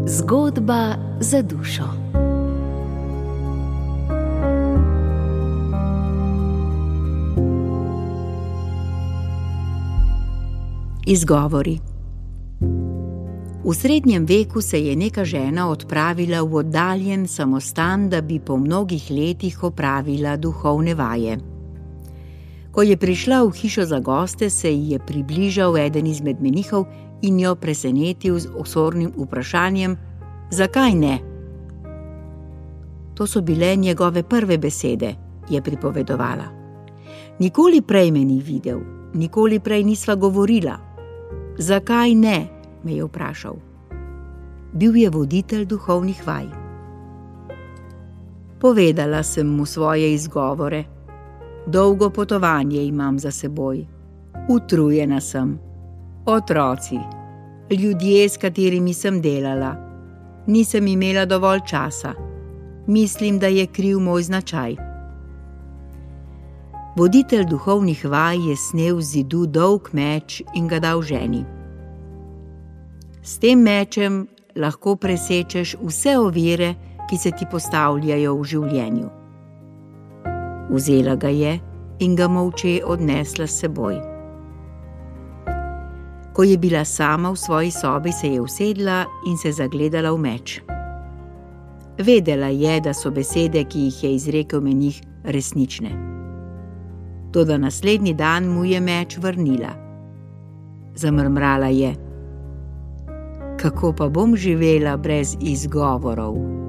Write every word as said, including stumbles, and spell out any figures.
Zgodba za dušo. Izgovori. V srednjem veku se je neka žena odpravila v oddaljen samostan, da bi po mnogih letih opravila duhovne vaje. Ko je prišla v hišo za goste, se ji je približal eden izmed menihov in jo presenetil z osornim vprašanjem, zakaj ne? To so bile njegove prve besede, je pripovedovala. Nikoli prej me ni videl, nikoli prej nisva govorila. Zakaj ne? Me je vprašal. Bil je voditelj duhovnih vaj. Povedala sem mu svoje izgovore. Dolgo potovanje imam za seboj. Utrujena sem. Otroci, ljudje, s katerimi sem delala. Nisem imela dovolj časa. Mislim, da je kriv moj značaj. Voditelj duhovnih vaj je snel z zidu dolg meč in ga dal ženi. S tem mečem lahko presečeš vse ovire, ki se ti postavljajo v življenju. Vzela ga je in ga molče odnesla s seboj. Ko je bila sama v svoji sobi, se je usedla in se zagledala v meč. Vedela je, da so besede, ki jih je izrekel menih, resnične. Toda naslednji dan mu je meč vrnila. Zamrmrala je. Kako pa bom živela brez izgovorov?